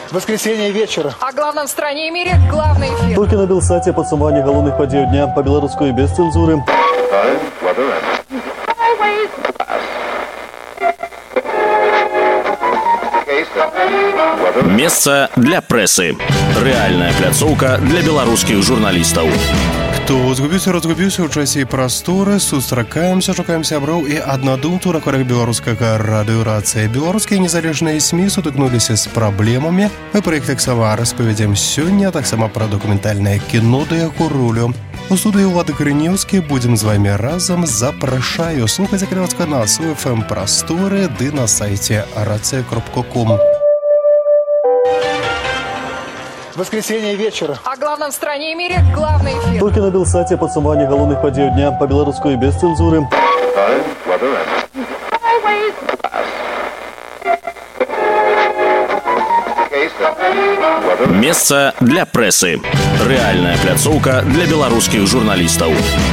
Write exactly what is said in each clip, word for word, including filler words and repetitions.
Воскресенье вечера. О главном в стране и мире главный эфир. Толькі на Белсаце падсумаванне галоўных падзей дня по-беларуску і без цэнзуры. Месца для прэсы. Рэальная пляцоўка для беларускіх журналістаў. Хто згубіўся, разгубіўся ў часе і прасторы, сустракаемся, шукаем сяброў і аднадумцаў на хвалях беларускага радыёрацыі. Беларускія незалежныя СМІ сутыкнуліся з праблемамі. Мы пра іх таксама распавядзем сёння, таксама пра дакументальнае кіно да яго ролю. У студыі Улады Карынеўскі будзем з вамі разам. Запрашаю слухаць акрывацка нас у эф эм прасторы ды на сайце рацыя кропка ком. Воскресенье вечера. О главном в стране и мире главный эфир. Толькі на Белсаце падсумаванне галоўных падзей дня по-беларуску і без цэнзуры. Месца для прэсы. Рэальная пляцоўка для беларускіх журналістаў.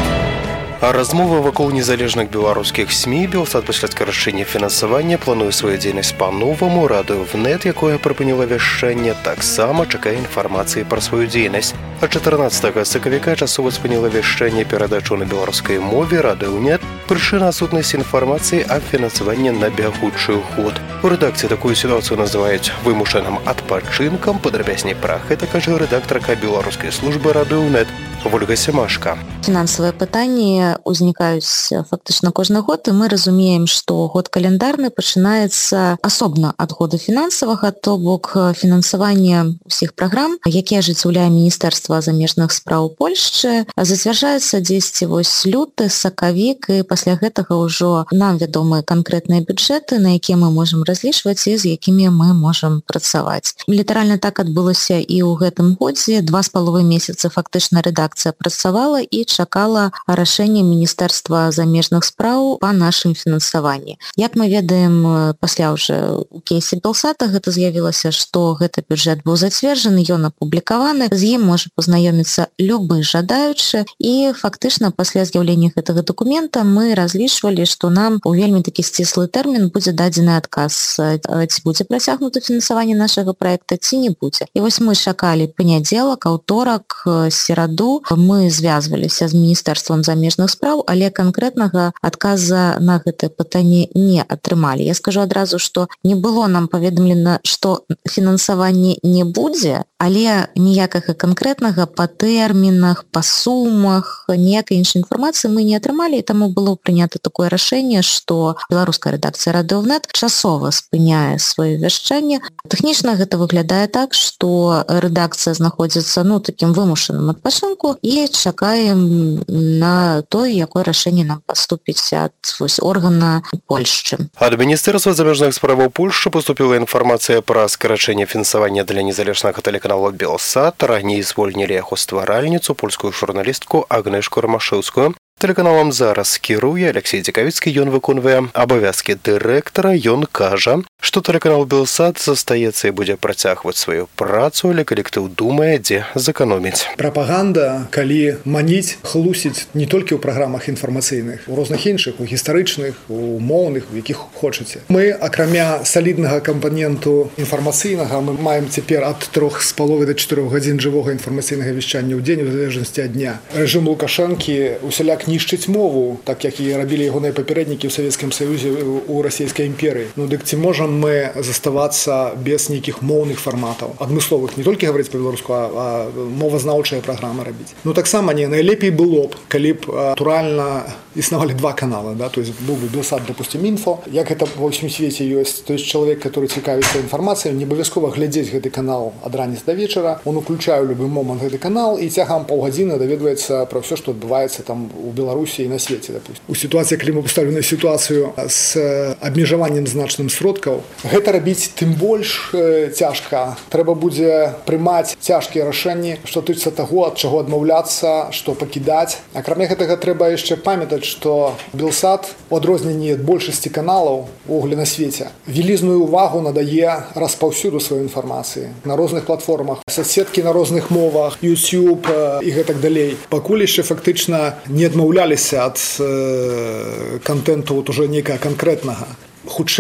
А размова вакол незалежных беларускіх СМІ. Белсат пасля скарачэння фінансавання плануе сваю дзейнасць па-новаму. Радыё ВНэт, якое прыпыніла вяшчанне, таксама чакае інфармацыі пра сваю дзейнасць. А чатырнаццатага сакавіка часова спыніла вяшчанне перадачу на беларускай мове Радыё ВНэт. Прычына адсутнасці інфармацыі аб фінансаванні на бягучы год. У рэдакцыі такую сітуацыю называюць вымушаным адпачынкам. Падрабязней пра гэта кажа рэдактарка беларускай службы Радыё ВНэт Вольга Семашка. Фінансавыя пытанні ўзнікаюць фактычна кожны год, і мы разумеем, што год каляндарны пачынаецца асобна ад года фінансавага, то бок фінансаванне ўсіх праграм, якія ажыццяўляе Міністэрства замежных спраў Польшчы, зацвярджаецца дзесьці вось люты, сакавік, і пасля гэтага ўжо нам вядомыя канкрэтныя бюджэты, на якія мы можам разлічваць і з якімі мы можам працаваць. Літаральна так адбылося і ў гэтым годзе. Два з паловай месяца фактычна рэдакцыя працавала і чакала рашэння Міністэрства замежных спраў па нашым фінансаванні. Як мы ведаем, пасля ўжо у кейсе Белсата гэта з'явілася, што гэты бюджэт быў зацверджаны, ён апублікаваны, з ім можа пазнаёміцца любы жадаючы, і фактычна пасля з'яўлення гэтага дакумента мы разлічвалі, што нам у вельмі такі сціслы тэрмін будзе дадзены адказ, ці будзе працягнута фінансаванне нашага праекта, ці не будзе. І вось мы чакалі панядзелак, аўторак, сераду, мы звязваліся з Міністэрствам замежных спраў, але канкрэтнага адказа на гэтае пытанне не атрымалі. Я скажу адразу, што не было нам паведамлена, што фінансаванне не будзе, але ніякага канкрэтнага па тэрмінах, па сумах, ніякай іншай інфармацыі мы не атрымалі, і таму было прынята такое рашэнне, што беларуская рэдакцыя Радыё ВНэт часова спыняе сваё вяшчанне. Тэхнічна гэта выглядае так, што рэдакцыя знаходзіцца ну такім вымушаным адпачынку, і чакаем на тое, якое рашэнне нам паступіць ад вось, органа Польшчы. Ад Міністэрства замежных справаў Польшчы поступила інфармацыя пра скарачэнне фінансавання для незалежнага тэлеканала Белсат. Раней звольнілі яго стваральніцу, польскую журналістку Агнешку Ромашэўскую. Тэлеканалам зараз кіруе Алексей Дзекавіцкі, ён выконвае абавязкі дырэктара. Ён кажа, што тэлеканал Белсат застаецца і будзе працягваць сваю працу, але калектыў думае, дзе зэканоміць. Прапаганда, калі маніць, хлусіць не толькі ў праграмах інфармацыйных, у розных іншых, у гістарычных, у моўных, у якіх хочаце. Мы, акрамя саліднага кампаненту інфармацыйнага, мы маем цяпер ад трох з паловай да чатырох гадзін жывога інфармацыйнага вяшчання ў дзень у залежнасці ад дня. Рэжым Лукашэнкі усяляк нішчыць мову, так як і рабілі ягоныя папярэднікі ў Савецкім Саюзе, у расійскай імперыі. Ну дык ці можам мы заставацца без нейкіх моўных фарматаў, адмысловых, не толькі гаварыць па-беларуску, а, а мовазнаўчыя праграмы рабіць. Ну таксама не, найлепей было б, калі б натуральна існавалі два каналы, да, то есть быў бы Белсат, допустим, інфо, як гэта ва ўсім свеце ёсць, то есть чалавек, который цікавіцца інфармацыяй, не абавязкова глядзець гэты канал ад раніцы да вечара, он уключае ў любы момант гэты канал і цягам паўгадзіны даведваецца пра ўсё, што адбываецца там у Беларусі і на свеце, допустим. У сітуацыі, калі мы паставілі на сітуацыю з абмежаваннем значным сродкаў, гэта рабіць тым больш э, цяжка. Трэба будзе прымаць цяжкія рашэнні, што тычыцца таго, ад чаго адмаўляцца, што пакідаць. Акрамя гэтага трэба яшчэ памятаць, што Белсат, у адрозненні ад большасці каналаў увогуле на свеце, вялізную увагу надае распаўсюду сваёй інфармацыі на розных платформах, соцсеткі на розных мовах, YouTube э, і гэтак далей. Пакуль яшчэ фактычна не адмаўляліся ад э, контенту вот уже нейкага канкрэтнага. Хутчэй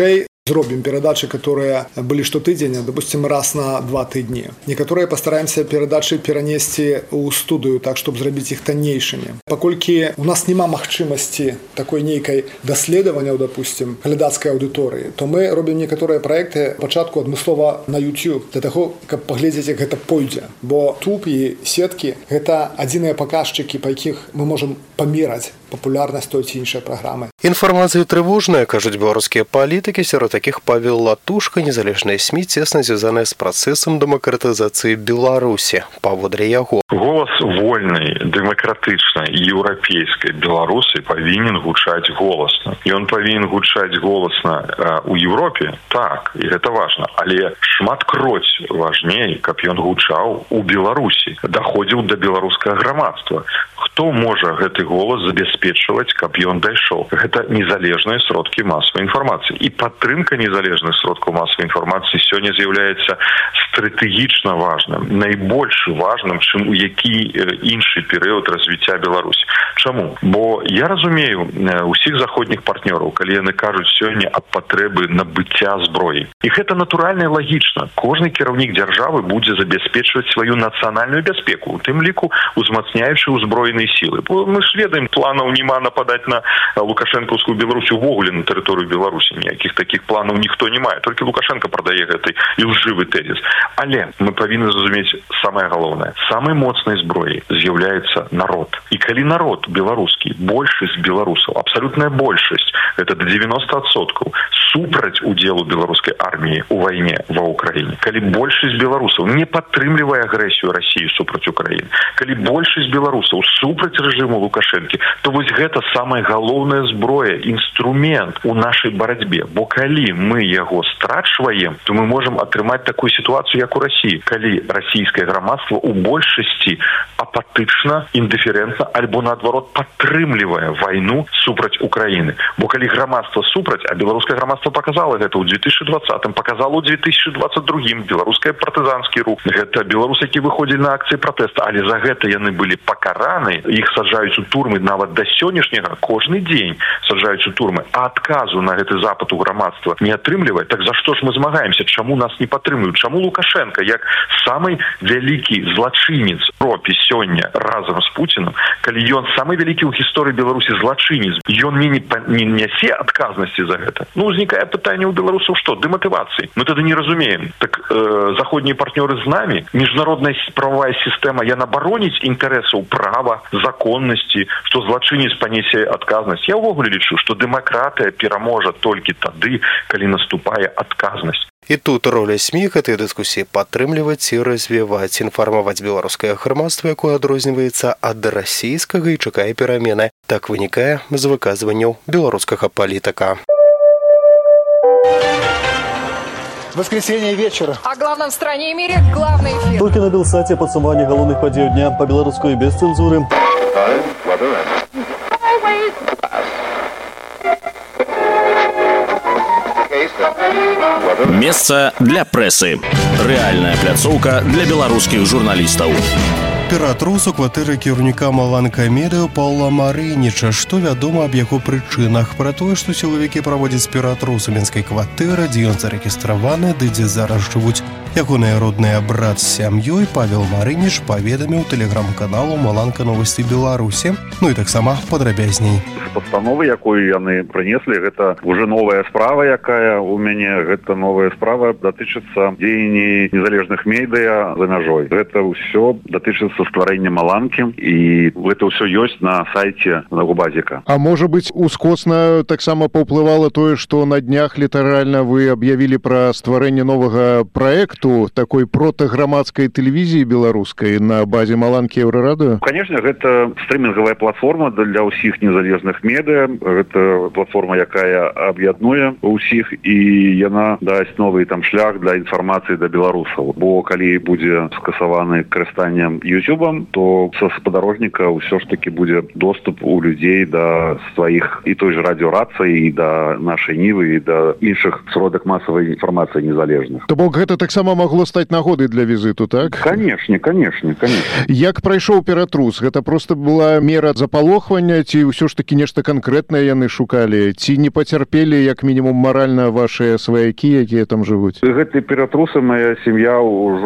Зробім перадачы, которые былі штотыдзень, допустим, раз на два тыдні. Некаторыя пастараемся перадачы перанесці ў студыю, так, чтобы зрабіць іх таннейшымі. Паколькі у нас няма магчымасці такой нейкай даследаванняў, допустим, глядацкай аўдыторыі, то мы робім некаторыя праекты пачатку адмыслова на YouTube, для таго, каб паглядзець, як гэта пойдзе. Бо туб і сеткі – гэта адзіныя паказчыкі, па якіх мы можам памераць папулярнасць той ці іншай праграмы. Інфармацыя трывожная, кажуць беларускія палітыкі, сярод такіх Павел Латушка, незалежныя СМІ цесна звязаныя з працэсам дэмакратызацыі Беларусі. Паводле яго. Голас вольнай, дэмакратычнай, еўрапейскай Беларусі павінен гучаць голасна. Ён павінен гучаць голасна ў Еўропе, так, і гэта важна, але шматкроць важней, каб ён гучаў у Беларусі, даходзіў да беларускага грамадства. Хто можа гэты голас забяспечваць, каб ён дайшоў? Гэта незалежныя сродкі масавай інфармацыі. І падтрымка незалежных сродкаў масавай інфармацыі сёння з'яўляецца стратэгічна важным, найбольш важным, чым у які іншы перыяд развіцця Беларусі. Чаму? Бо я разумею усіх заходніх партнёраў, калі яны кажуць сёння аб патрэбы набыцця зброі. І гэта натуральна і лагічна. Кожны кіраўнік дзяржавы будзе забяспечваць сваю нацыянальную бяспеку, у тым ліку узмацняючы ўзброеныя сілы. Бо мы ж ведаем, планаў няма нападаць на лукашэнкаўскую Беларусь увогуле на тэрыторыю Беларусі. Ніякіх такіх планаў ніхто не мае. Толькі Лукашенко прадае гэты ілжывы тэзіс. Але мы павінны зразумець самае галоўнае. Самай моцнай зброяй з'яўляецца народ. І калі народ беларускі, большасць беларусаў, абсалютная большасць, гэта да дзевяноста адсоткаў, супраць удзелу беларускай арміі ў вайне ва Ўкраіне. Калі большасць беларусаў не падтрымлівае агрэсію Расіі супраць Украіны, калі большасць беларусаў супраць рэжыму Лукашэнкі, то вось гэта самая галоўная зброя, інструмент у нашай барацьбе. Бо калі мы яго страчваем, то мы можам атрымаць такую сітуацыю, як у Расіі. Калі расійскае грамадства у большасці апатычна, індыферэнтна, альбо наадварот падтрымлівае вайну супраць Украіны. Бо калі грамадства супраць, а беларускае грамадства показала гэта ў две тысячы двадцатым, показала ў две тысячи двадцать другім, беларускае партызанскі рух. Гэта беларусы, які выходзілі на акцыі пратэста, але за гэта яны былі пакараны, іх саджаюць у турмы нават да сённяшняга, кожны дзень саджаюць у турмы, а адказу на гэты запад у грамадства не атрымлівае. Так за што ж мы змагаемся? Чаму нас не падтрымліваюць? Чаму Лукашенко, як самы вялікі злачынец Ропе сёння разам з Пуціным, калі ён самы вялікі ў гісторыі Беларусі злачынец, ён не, не нясе адказнасці за гэта? Ну, узнікае пытанне ў беларусаў што? Дэматывацыі. Мы тады не разумеем. Так э, заходнія партнёры з намі, міжнародная правовая сістэма, яна бароніць інтарэсаў права, законнасці, што злачынец панясе адказнасць. Я ўвогуле лічу, што дэмакратыя пераможа толькі тады, калі наступае адказнасць. І тут роля СМІ гэтай дыскусіі падтрымліваць і развіваць, інфармаваць беларускае грамадства, якое адрозніваецца ад расійскага і чакае перамены. Так вынікае з выказванняў беларускага палітыка. Воскресенье вечера. О главном в стране и мире главный эфир. Только на Белсате подсумование головных подей дня по-белорусски без цензуры. Месца для прэсы. Рэальная пляцоўка для беларускіх журналістаў. Ператрус у кватэры кіраўніка Маланка Медыа Паўла Марыніча. Што вядома аб яго прычынах? Пра тое, што сілавікі праводзяць ператрус у мінскай кватэры, дзе ён зарэгістраваны, ды дзе зараз жывуць ягоныя родныя брат з сям'ёй, Павел Марыніч паведаміў тэлеграм-каналу Маланка Новасці Беларусі. Ну і таксама падрабязней. Пастановы, якую яны прынеслі, гэта уже новая справа, якая у мяне, гэта новая справа датычыцца дзеянні незалежных медыа за мяжой. Гэта ўсё датычыцца стварэння Маланкі, і гэта ўсё ёсць на сайце Нагубазіка. А можа быць, ускосна таксама паўплывала тое, што на днях літаральна вы аб'явілі пра стварэнне новага праекту такой протаграмадскай тэлевізіі беларускай на базе Маланкі Еўрарадыё? Канешне, гэта стрымінговая платформа для ўсіх незалежных медыа. Гэта платформа, якая аб'яднуе ўсіх, і яна дасць новы там шлях для інфармацыі да беларусаў. Бо калі будзе скасаваны карыстаннем Ютубам, то са спадарожніка ўсё ж таки будзе доступ у людзей да сваіх і той же радыёрацыі, і да нашай нівы, і да іншых сродак масавай інфармацыі незалежных. То бок гэта таксама магло стаць нагодай для візіту, так? Канешне, канешне, канешне. Як прайшоў ператрус? Гэта проста была мера запалохвання, ці ўсё ж такі нешта канкрэтнае яны шукалі? Ці не пацярпелі, як мінімум, маральна вашыя сваякі, якія там жывуць? Гэты ператрусы моя сям'я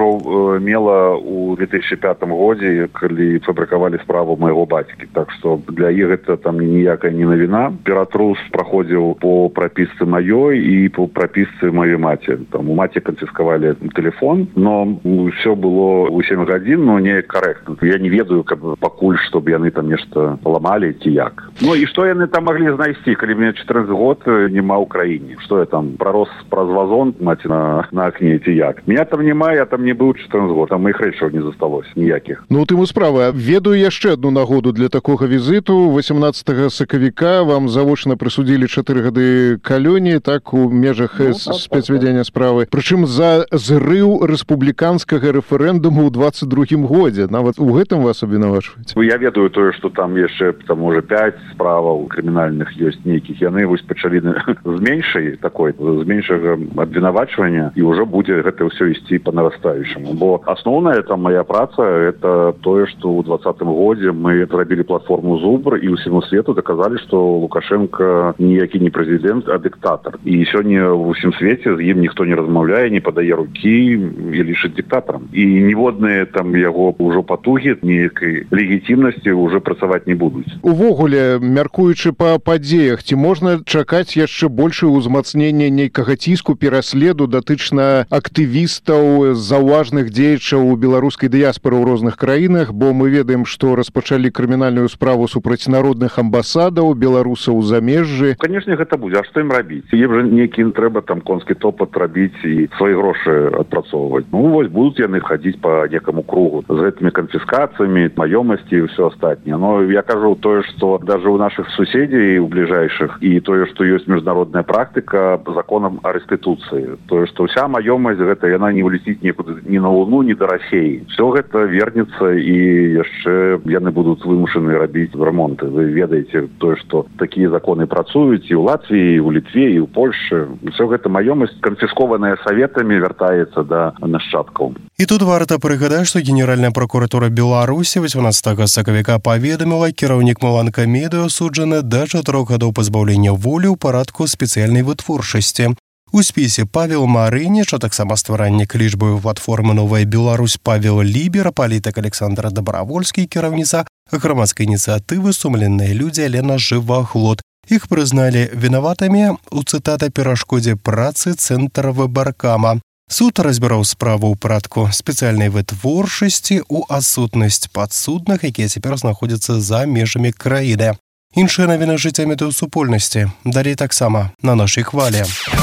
ўжо мела ў две тысячи пятым годзе, калі фабрыкавалі справу майго бацькі. Так што для іх гэта там ніякая не навіна. Ператрус праходзіў по прапісцы маёй і по прапісцы маёй маці. Там у маці канфіскавалі телефон, но ўсё было ў сем гадзін, но не карэктна. Я не ведаю, каб пакуль, чтобы яны там нешта паламалі ці як. Ну і што яны там маглі знайсці, калі мне чатырнаццаць год няма ў краіне? Што я там пророс праз вазон маці на, на акне ці як? Меня там няма, я там не быў чатырнаццаць год, там моих рэчаў не засталося ніякіх. Ну тым і справа. Ведаю яшчэ одну нагоду для такога візіту. восемнадцатага сакавіка вам завочна прысудзілі чатыры гады калоніі, так, у межах ну, спецвядзення справы. Прычым за зрыў рэспубліканскага рэферэндуму ў двадцать другім годзе. Нават у гэтым вас абвінавачваюць. Я ведаю тое, што там яшчэ там уже пять справаў крымінальных ёсць нейкіх. Яны вось пачалі з меншай такой, з меншага абвінавачвання, і ўжо будзе гэта ўсё ісці па нарастаючаму. Бо асноўная там моя праца это тое, што ў двадцатым годзе мы зрабілі платформу Зубр і ўсяму свету доказалі, што Лукашенко ніякі не прэзідэнт, а дыктатар. І сёння ва ўсім свеце з ім ніхто не размаўляе, не падае рукі і лічыць дыктатарам. І ніводныя там яго ўжо патугі ніякай легітимнасці ўжо працаваць не будуць. Увогуле, мяркуючы па падзеях, ці можна чакаць яшчэ большае ўзмацненне нейкага ціску, пераследу датычна актывістаў, заўважных дзеячаў у беларускай дыяспоры ў розных краінах, бо мы ведаем, што распачалі крымінальную справу супраць народных амбасадаў беларусаў у замежжы. Канешне, гэта будзе. А што ім рабіць? Ім жа некі трэба там конскі топат рабіць і свае грошы адпрацоўваць. Ну, вось будуць яны хадзіць па некаму кругу з гэтымі канфіскацыямі, маёмасці і ўсё астатняе. Но я кажу тое, што даже у нашых суседзей у бліжэйшых і тое, што ёсць міжнародная практыка законам о рэстытуцыі. Тое, што ўся маёмасць гэта яна не улеціць нікуды ні на Луну, ні да Расіі. Всё гэта вернецца і яшчэ яны будуць вымушаны рабіць ремонты. Вы ведаеце тое, што такія законы працуюць і ў Латвіі, і ў Літве, і ў Польшчы. Всё гэта маёмасць канфіскованая саветамі вяртаецца да нашчадкаў. І тут варта прыгадаць, што Генеральная прокуратура Беларусі восемнадцатага сакавіка паведаміла, кіраўнік Маланка Медыа асуджаны да чатырох гадоў пазбаўлення волі ў парадку спецыяльнай вытворчасці. У спісе Павел Марыніч, а таксама стваральнік лічбавай платформы «Новая Беларусь» Павел Лібер, палітык Александр Добравольскі, кіраўніца грамадскай ініцыятывы «Сумленныя людзі» Алена Жываглот. Іх прызналі вінаватымі у, цытата, перашкодзе працы цэнтра выбаркама. Суд разбіраў справу ў парадку спецыяльнай вытворчасці ў адсутнасць падсудных, якія цяпер знаходзяцца за межамі краіны. Іншыя навіны жыцця медыасупольнасці. Далей таксама на нашай хвалі.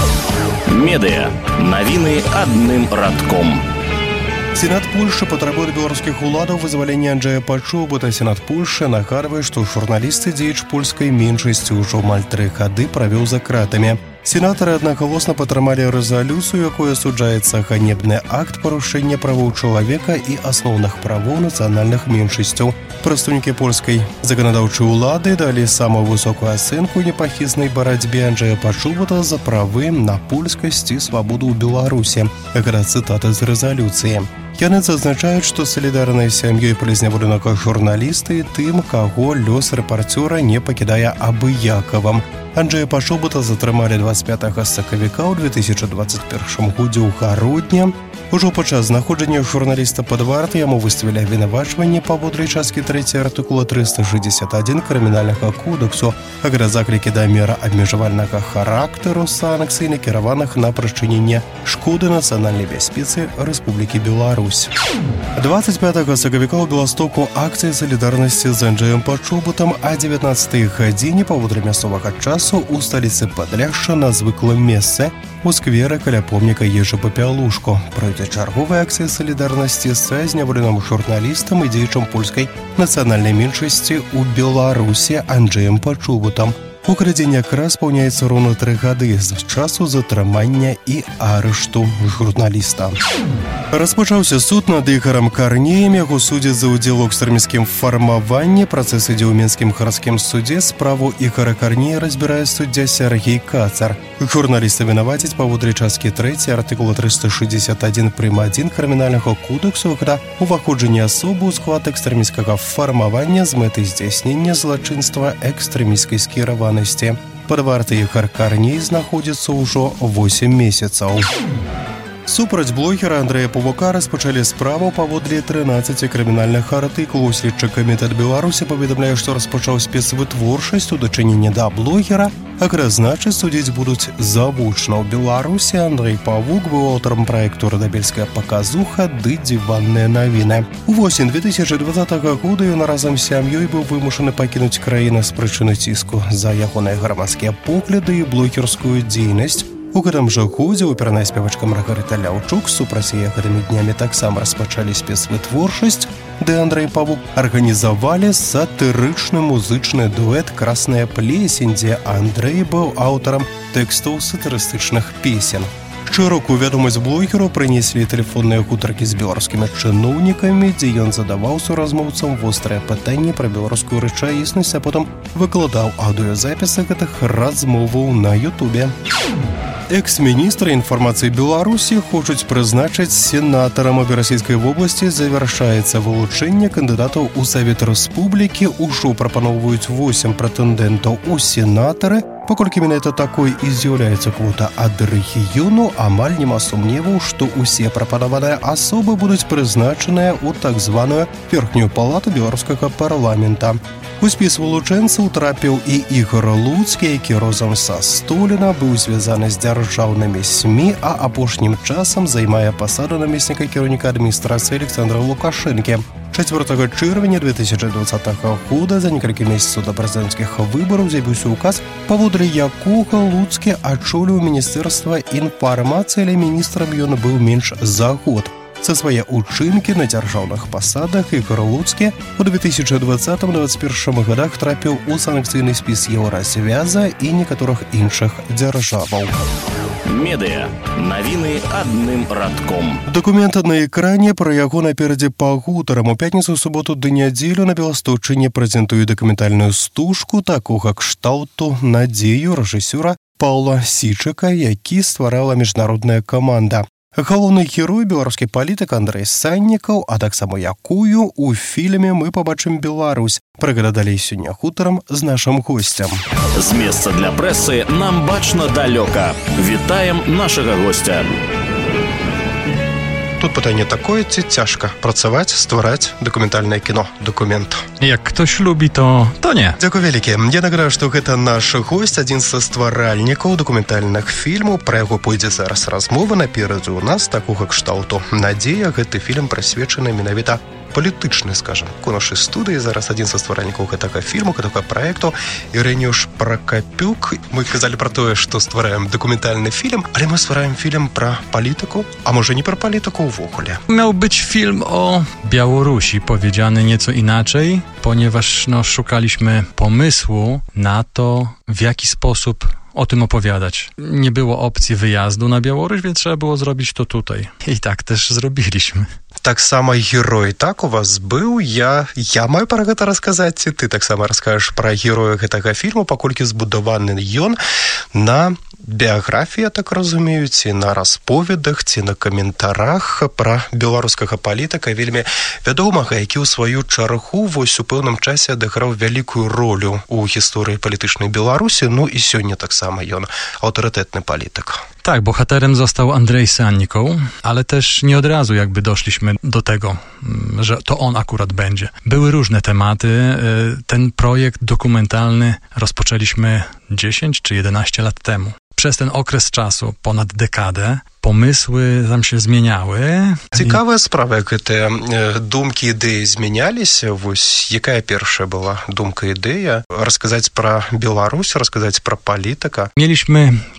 Медыа. Навіны адным радком. Сенат Польшчы патрабуе беларускіх уладаў вызвалення Анджэя Пачобута. Сенат Польшчы нагадвае, што журналісты дзеяч польскай меншасці ўжо амаль тры гады правёў за кратамі. Сенатары аднагалосна падтрымалі рэзалюцыю, якой асуджаецца ганебны акт парушэння правоў чалавека і асноўных правоў нацыянальных меншасцяў. Прадстаўнікі польскай заканадаўчай улады далі самую высокую ацэнку непахіснай барацьбе Анджэя Пачобута за правы на польскасць і свабоду ў Беларусі. Гэта цытата з рэзалюцыі. Яны зазначаюць, што салідарнай сям'ёй палізняволенага журналіста і тым, каго лёс рэпарцёра не пакідае абыякавым. Анджэя Пачобута затрымалі двадцать пятага сакавіка ў две тысячи двадцать першым годзе ў гародні. Ужо падчас знаходжання журналіста пад вартай яму выставілі абвінавачванне паводле часткі трэцяй артыкула триста шестьдесят один крымінальнага кодексу, а гэта заклікі да мер абмежавальнага характару санкцый, накіраваных на прычыненне шкоды нацыянальнай бяспецы Рэспублікі Беларусь. двадцать пятага сакавіка ў Беластоку акцыя салідарнасці з Анджэем Пачобутам, а дзевятнаццатай гадзіне паводле мясцовага часу у сталіцы Падляшша на звыклым месцы у скверы каля помніка Ежы Папялушку. Пройдзе чарговая акцыя салідарнасці са зняволеным журналістам і дзеячам польскай нацыянальнай меншасці ў Беларусі Анджэем Пачобутам. У крадзені якраз спаўняецца роўна тры гады з часу затрымання і арышту журналіста. Распачаўся суд над Ігорам Карнеем, яго судзяць за ўдзел у экстрэміскім фармаванні. Працэс ідзе ў Мінскім гарадскім судзе. Справу Ігора Карнея разбірае суддзя Сергей Кацар. Журналіста вінавацяць паводле часткі трэцяй артыкула трыста шэсцьдзесят адзін прым. адзін крымінальнага кодэксу, гэта уваходжанне асобы ў склад экстрэміскага фармавання з мэтай здзяйснення злачынства экстрэміскай скіраванасці. Пад вартай Ігор Карней знаходзіцца ўжо восем месяцаў. Супраць блогера Андрэя Павука распачалі справу паводле трынаццаці крымінальных артыкулаў. Следчы камітэт Беларусі паведамляе, што распачаў спецвытворчасць у дачыненні да блогера, а значыць, судзіць будуць завочна. У Беларусі Андрэй Павук быў аўтарам праекту «Радабельская паказуха» ды «Диванныя навіны». Увосень две тысячи двадцатага года ён разам з сям'ёй быў вымушаны пакінуць краіну з прычыны ціску за ягоныя грамадскія погляды і блогерскую дзейнасць. У гэтым жа годзе оперная спявачка Маргарыта Ляўчук супраць яе гэтымі днямі таксама распачалі спецвытворчасць, ды Андрэй Павук арганізавалі сатырычны музычны дуэт «Красная плесень», дзе Андрэй быў аўтарам тэкстаў сатырыстычных песен. Шырокую вядомасць блогеру прынеслі тэлефонныя гутаркі з беларускімі чыноўнікамі, дзе ён задаваў суразмоўцам вострыя пытанні пра беларускую рэчаіснасць, а потым выкладаў аўдыёзапісы гэтых размоваў на Ютубе. Экс-міністры інфармацыі Беларусі хочуць прызначыць сенатарам. У Расійскай вобласці завяршаецца вылучэнне кандыдатаў у Савет Рэспублікі. Ужо прапаноўваюць восем прэтэндэнтаў у сенатары. Паколькі менавіта такой і з'яўляецца квота ад рэгіёну, амаль няма сумневаў, што ўсе прапанаваныя асобы будуць прызначаныя ў так званую верхнюю палату беларускага парламента. У спіс вылучэнцаў трапіў і Ігор Луцкі, які разам са Століна быў звязаны з дзяржаўнымі СМІ, а апошнім часам займае пасаду намесніка кіраўніка адміністрацыі Александра Лукашэнкі. чацвёртага чэрвеня две тысячи двадцатага года, за некалькі месяцаў да прэзідэнцкіх выбараў, з'явіўся ўказ, паводле якога Луцкі ачоліў міністэрства інфармацыі, але міністрам ён быў менш за год. За свае ўчынкі на дзяржаўных пасадах Ігор Луцкі у две тысячи двадцатым — двадцать першым годах трапіў у санкцыйны спіс Еўразвяза і некаторых іншых дзяржаваў. Медыа. Навіны адным радком. Дакумент на экране, пра яго наперадзе пагутарам. У пятніцу, суботу ды нядзелю на Беласточыне прэзентуе дакументальную стужку такога кшталту «Надзею» рэжысёра Паўла Січыка, які стварала міжнародная каманда. Галоўны герой — беларускі палітык Андрэй Саннікаў, а таксама якую у фільме мы пабачым Беларусь. Пра гэта далей сёння гутарам з нашым госцем. З месца для прэсы нам бачна далёка. Вітаем нашага госця. Тут пытанне такое, ці цяжка працаваць, ствараць дакументальнае кіно, дакумент. Як ktoś lubi, to, to nie. Дзякуй вялікі. Я нагадаю, што гэта наш госць, адзін са стваральнікаў дакументальных фільмаў. Пра яго пойдзе зараз размова. Наперадзе у нас такога кшталту «Надзея». Гэты фільм прысвечаны менавіта палітычны, скажам, у нашай студыі зараз адзін са стваральнікаў гэтага фільму, гэтага праекту Ірэніуш Пракапюк. Мы казалі пра тое, што ствараем дакументальны фільм, ale my ствараем фільм пра палітыку, a może nie про politykę w ogóle. Miał być film o Białorusi, powiedziany nieco inaczej, ponieważ no, szukaliśmy pomysłu na to, w jaki sposób o tym opowiadać. Nie było opcji wyjazdu na Białoruś, więc trzeba było zrobić to tutaj. I tak też zrobiliśmy. Так само герой, так у вас быў. Я, я маю пра гэта расказаць, ці ты таксама раскажаш пра героя гэтага фільму, паколькі збудаваны ён на біяграфіі, так разумею, ці на расповедах, ці на каментарах пра беларускага палітыка, вельмі вядомага, які ў сваю чаргу вось у пэўным часе адыграў вялікую ролю у гісторыі палітычнай Беларусі, ну і сёння таксама ён аўтарытэтны палітык. Tak, bohaterem został Andrzej Sannikał, ale też nie od razu jakby doszliśmy do tego, że to on akurat będzie. Były różne tematy. Ten projekt dokumentalny rozpoczęliśmy dziesięć czy jedenaście lat temu. Przez ten okres czasu, ponad dekadę, pomysły tam się zmieniały. Цікавая справа, як гэтыя думкі, ідэі змяняліся. Вось якая першая была думка, ідэя? Расказаць пра Беларусь, расказаць пра палітыка. Mieliśmy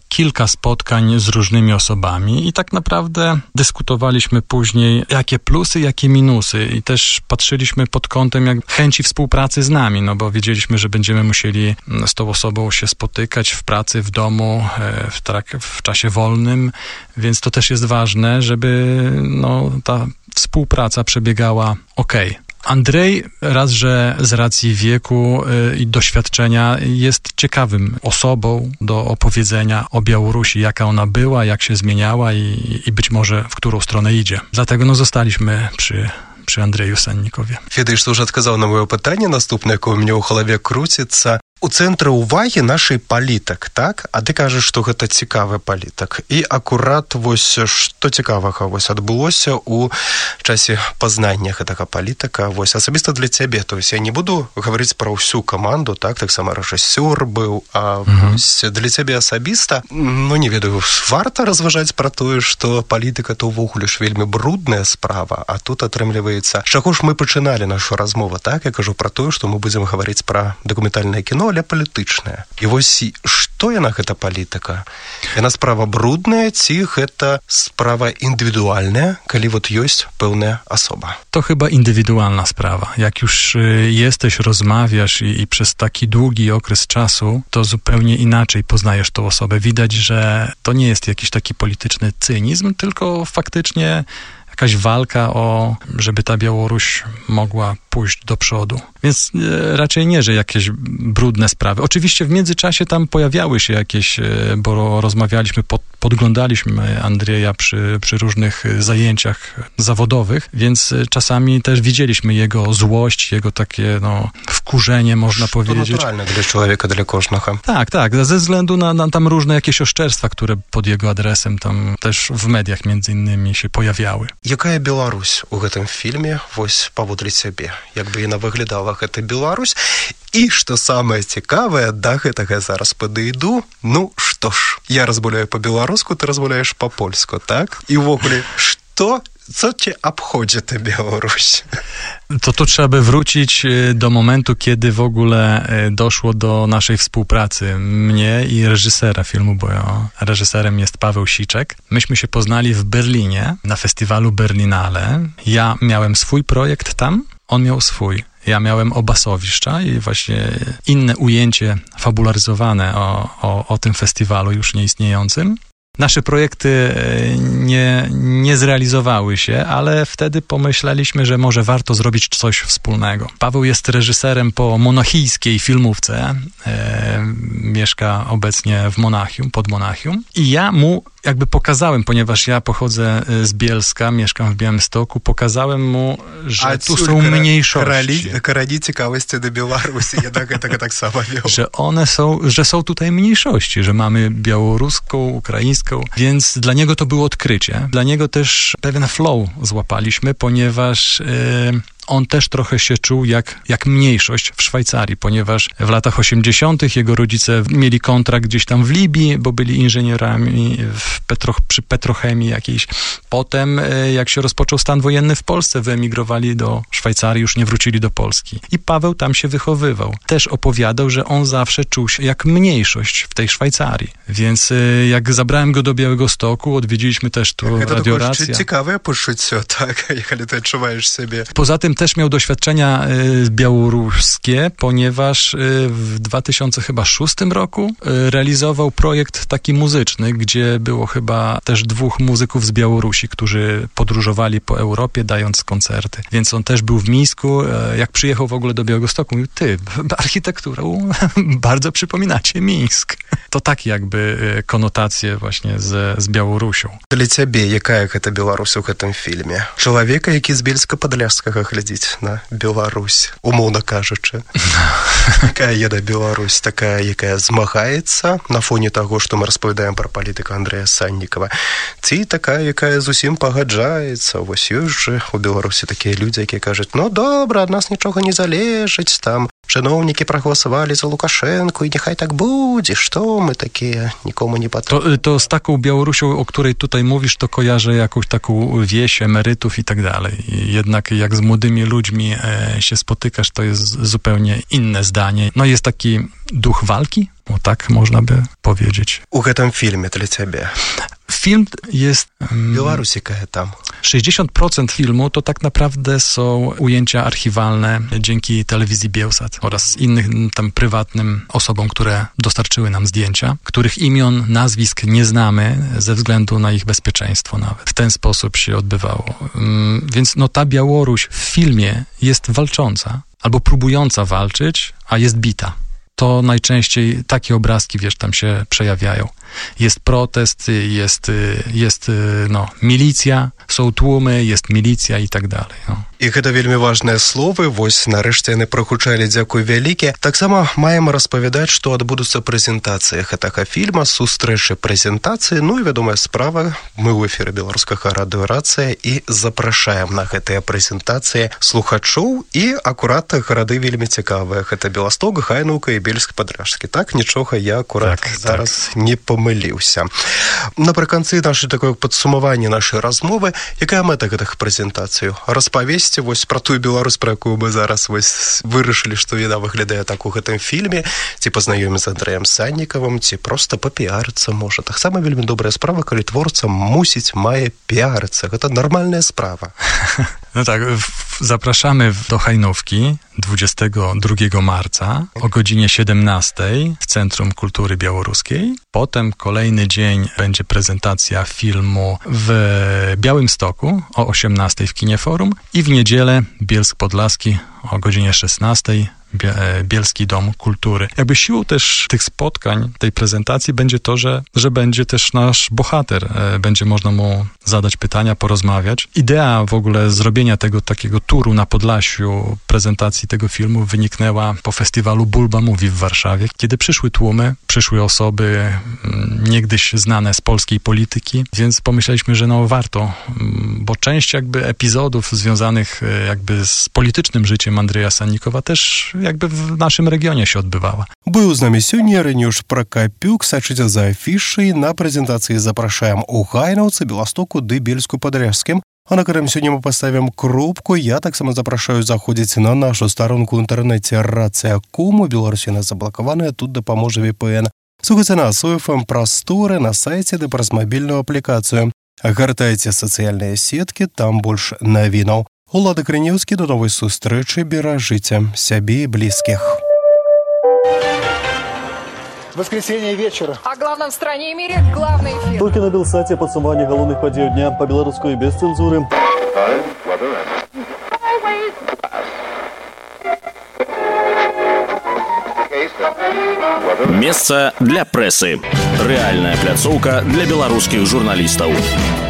kilka spotkań z różnymi osobami i tak naprawdę dyskutowaliśmy później, jakie plusy, jakie minusy i też patrzyliśmy pod kątem jak chęci współpracy z nami, no bo wiedzieliśmy, że będziemy musieli z tą osobą się spotykać w pracy, w domu, w, trak- w czasie wolnym, więc to też jest ważne, żeby no, ta współpraca przebiegała okej. Andrzej raz, że z racji wieku i y, doświadczenia jest ciekawym osobą do opowiedzenia o Białorusi, jaka ona była, jak się zmieniała i, i być może w którą stronę idzie. Dlatego no, zostaliśmy przy przy Андрію Саннікові. Ведаеш, што ўжо адказаў на маё пытанне наступнае, якое ў мяне ў галаве круціцца. У цэнтры ўвагі нашай палітык, так? А ты кажаш, што гэта цікавы палітык. І акурат вось што цікавага вось адбылося ў часе пазнання гэтага палітыка. Вось асабіста для цябе. То есть я не буду гаварыць пра ўсю каманду, так? Таксама рэжысёр быў, а mm-hmm. вось для цябе асабіста, ну не ведаю, варта разважаць пра тое, што палітыка то ўвогуле ж вельмі брудная справа, а тут атрымліваецца. З чаго ж мы пачыналі нашу размову, так? Я кажу пра тое, што мы будзем гаварыць пра дакументальнае кіно, але палітычная. І вось што яна гэта палітыка? Яна справа брудная ці гэта справа індывідуальная, калі вот ёсць пэўная асоба? To chyba indywidualna sprawa. Jak już y, jesteś, rozmawiasz i, i przez taki długi okres czasu, to zupełnie inaczej poznajesz tą osobę. Widać, że to nie jest jakiś taki polityczny cynizm, tylko faktycznie jakaś walka o, żeby ta Białoruś mogła pójść do przodu. Więc e, raczej nie, że jakieś brudne sprawy. Oczywiście w międzyczasie tam pojawiały się jakieś, e, bo rozmawialiśmy, pod, podglądaliśmy Andrzeja przy, przy różnych zajęciach zawodowych, więc czasami też widzieliśmy jego złość, jego takie no, wkurzenie, można to powiedzieć. To naturalne dla człowieka, dla każdego. Tak, tak, ze względu na, na tam różne jakieś oszczerstwa, które pod jego adresem tam też w mediach między innymi się pojawiały. Якая Беларусь у гэтым фільме вось паводле цябе, як бы яна выглядала гэта Беларусь, і што самае цікавае, да гэтага зараз падыйду. Ну што ж, я размаўляю па-беларуску, ты размаўляеш па-польску, так? І ўвогуле, што co cię obchodzi tę Białoruś? To tu trzeba by wrócić do momentu, kiedy w ogóle doszło do naszej współpracy mnie i reżysera filmu, bo ja, reżyserem jest Paweł Siczek. Myśmy się poznali w Berlinie na festiwalu Berlinale. Ja miałem swój projekt tam, on miał swój. Ja miałem o Basowiszcza i właśnie inne ujęcie fabularyzowane o, o, o tym festiwalu już nieistniejącym. Nasze projekty nie, nie zrealizowały się, ale wtedy pomyśleliśmy, że może warto zrobić coś wspólnego. Paweł jest reżyserem po monachijskiej filmówce, e, mieszka obecnie w Monachium, pod Monachium i ja mu jakby pokazałem, ponieważ ja pochodzę z Bielska, mieszkam w Białymstoku, pokazałem mu, że A tu są mniejszości. Karani ciekawości do Białorusi, jednak tego tak samo miał. Że one są, że są tutaj mniejszości, że mamy białoruską, ukraińską, więc dla niego to było odkrycie. Dla niego też pewien flow złapaliśmy, ponieważ yy, on też trochę się czuł jak, jak mniejszość w Szwajcarii, ponieważ w latach osiemdziesiątych jego rodzice mieli kontrakt gdzieś tam w Libii, bo byli inżynierami w Petro, przy petrochemii jakiejś. Potem, jak się rozpoczął stan wojenny w Polsce, wyemigrowali do Szwajcarii, już nie wrócili do Polski. I Paweł tam się wychowywał. Też opowiadał, że on zawsze czuł się jak mniejszość w tej Szwajcarii. Więc jak zabrałem go do Białegostoku, odwiedziliśmy też tu Radioracja. Ciekawe poczucie, tak, jak ty odczuwasz siebie. Poza tym też miał doświadczenia y, białoruskie, ponieważ y, w dwa tysiące szóstym roku y, realizował projekt taki muzyczny, gdzie było chyba też dwóch muzyków z Białorusi, którzy podróżowali po Europie, dając koncerty. Więc on też był w Mińsku. Y, jak przyjechał w ogóle do Białegostoku, mówił, ty, architekturą bardzo przypominacie Mińsk. To takie jakby y, konotacje właśnie z, z Białorusią. Dla ciebie, jaka jest Białoruś w tym filmie? Człowieka, jaki z Bielska-Podlaskiego глядзіць на Беларусь, умоўна кажучы. Якая яна Беларусь, такая, якая змагаецца на фоне таго, што мы распавядаем пра палітыку Андрэя Саннікава, ці такая, якая зусім пагаджаецца. Вось ёсць жа у Беларусі такія людзі, якія кажуць, ну добра, ад нас нічога не залежыць, там Чыноўнікі прагаласавалі за Лукашэнку і няхай так будзе, што мы такія нікому не патрэбны. To, to z taką Białorusią, o której tutaj mówisz, to kojarzę jakąś taką wieś emerytów i tak dalej. Jednak jak z młodymi ludźmi e, się spotykasz, to jest zupełnie inne zdanie. No jest taki duch walki, o tak można by powiedzieć. У гэтым фільме для цябе. Film jest... Um, Białorusika tam. sześćdziesiąt procent filmu to tak naprawdę są ujęcia archiwalne dzięki telewizji Bielsat oraz innych tam prywatnym osobom, które dostarczyły nam zdjęcia, których imion, nazwisk nie znamy ze względu na ich bezpieczeństwo nawet. W ten sposób się odbywało. Um, więc no ta Białoruś w filmie jest walcząca albo próbująca walczyć, a jest bita. To najczęściej takie obrazki, wiesz, tam się przejawiają. Jest protest, jest, jest no, milicja, są tłumy, jest milicja i tak dalej. No. І гэта вельмі важныя словы. Вось нарэшце яны прагучалі, дзякуй вялікі. Таксама маем распавядаць, што адбудуцца прэзентацыі гэтага фільма, сустрэчы прэзентацыі. Ну і вядомая справа, мы ў эфіры беларускага радыё «Рацыя» і запрашаем на гэтыя прэзентацыі слухачоў. І акурат гарады вельмі цікавыя. Гэта Беласток, Гайнаўка і Бельск-Падляшскі. Так, нічога я акурат так, зараз так. не памыліўся. Напрыканцы нашай такое падсумаванне нашай размовы. Якая мэта гэтых прэзентацыяў? Распавесці вось про тую Беларусь, про якую мы зараз вось вырашылі, што яна выглядае так у гэтым фільме, ці пазнаёміць з Андрэем Саннікавым, ці проста папіарыцца можа. Таксама вельмі добрая справа, калі творца мусіць мае піарыцца. Гэта нармальная справа. No tak, zapraszamy do Hajnówki dwudziestego drugiego marca o godzinie siedemnastej w Centrum Kultury Białoruskiej. Potem kolejny dzień będzie prezentacja filmu w Białymstoku o osiemnastej w Kinie Forum i w niedzielę Bielsk Podlaski o godzinie szesnastej. Bielski Dom Kultury. Jakby siłą też tych spotkań, tej prezentacji będzie to, że, że będzie też nasz bohater. Będzie można mu zadać pytania, porozmawiać. Idea w ogóle zrobienia tego takiego turu na Podlasiu, prezentacji tego filmu wyniknęła po festiwalu Bulba Mówi w Warszawie, kiedy przyszły tłumy, przyszły osoby niegdyś znane z polskiej polityki, więc pomyśleliśmy, że no warto, bo część jakby epizodów związanych jakby z politycznym życiem Andrzeja Sannikowa też jakby w naszym regionie się odbywała. Był z nami сёння Рэнюш Пракапюк. Сачыце за афішай. На прэзентацыі запрашаем у Гайнаўцы, Беластоку ды Бельску-Падляшскім. А на котором сегодня мы поставим кропку. Я так само запрашаю заходить на нашу сторонку в интернете рация точка ком. У Беларусі нас заблокованная, тут дапаможа ви пи эн. Слухайте нас у эф эм Просторы на сайте ды праз мобильную аппликацию. Гартайте социальные сетки, там больше новинаў. Улада Крынеўскі, до новой сустрэчы, беражыце сябе і блізкіх. Воскресенье вечера. О главном в стране и мире главный эфир. Только на Белсате подсумование головных подей дня по-белорусски без цензуры. Месца для прэсы. Рэальная пляцоўка для беларускіх журналістаў.